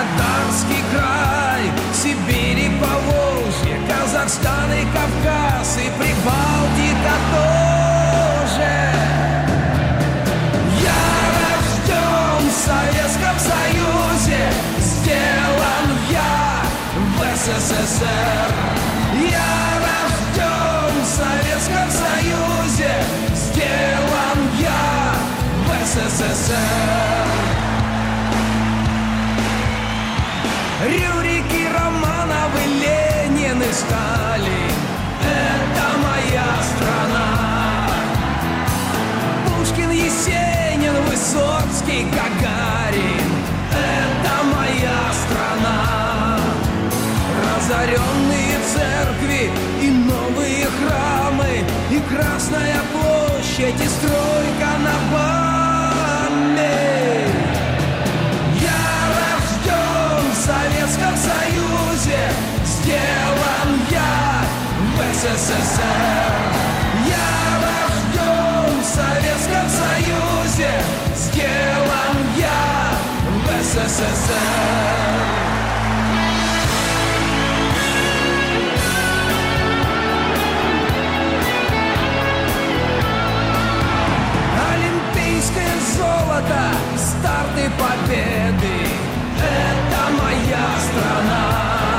Краснодарский край, Сибирь и Поволжье, Казахстан и Кавказ, и Прибалтика тоже. Я рожден в Советском Союзе, сделан я в СССР. Я рожден в Советском Союзе, сделан я в СССР. Рюрики, Романовы, Ленин и Сталин — это моя страна. Пушкин, Есенин, Высоцкий, Гагарин — это моя страна. Разоренные церкви и новые храмы, и Красная площадь, и стройка на память. В Советском Союзе сделан я в СССР. Я рожден в Советском Союзе, сделан я в СССР. Олимпийское золото, старты победы — это моя страна.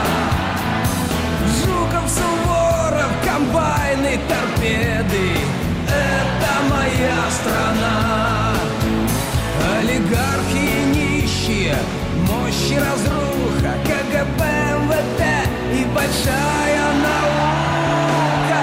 Жуков, Суворов, комбайны, торпеды — это моя страна. Олигархи и нищие, мощь и разруха, КГБ, МВД и большая наука.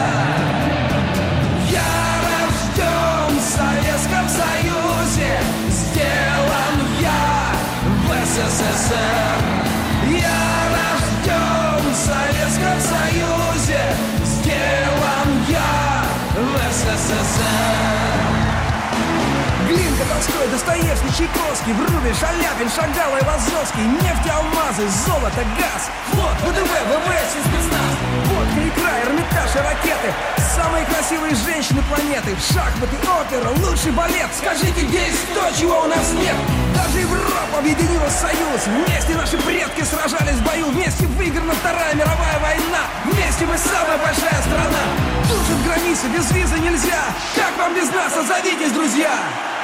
Я рожден в Советском Союзе, сделан я в СССР. Я рожден в Советском Союзе, сделан я в СССР. Глинка, Толстой, Достоевский, Чайковский, Врубель, Шаляпин, Шагал, Айвазовский, нефть, алмазы, золото, газ, флот, ВДВ, ВВС и спецназ, водка, икра, Эрмитаж и ракеты, самые красивые женщины планеты, шахматы, опера, лучший балет. Скажите, где есть то, чего у нас нет? Даже Европа объединилась в союз. Вместе наши предки сражались в бою. Вместе выиграна Вторая мировая война. Вместе мы самая большая страна. Тут же в границе без визы нельзя. Как вам без нас? Отзовитесь, друзья!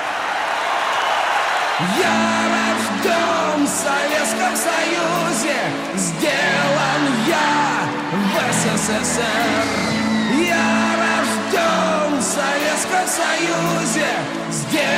Я рожден в Советском Союзе, сделан я в СССР. Я рожден в Советском Союзе, сделан